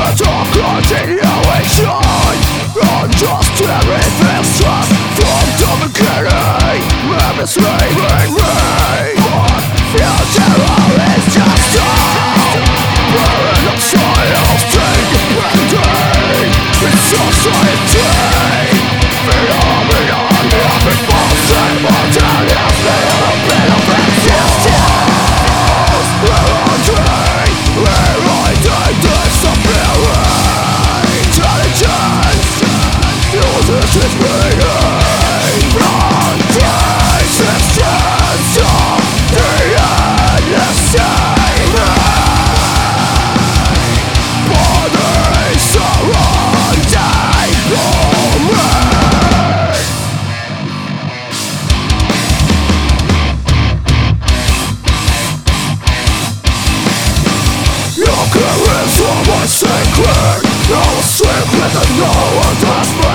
Continuation, unjust everything's trapped from the beginning. Every slaving me, but future is just burning up soils, independent in society. Phenomenon of impulsion, mortality of existence. We're on train, we're riding disappearing. Intelligence, uses its meaning from the existence of the endless bodies surrounding me. Your careers are my secret. I was secret and no one does.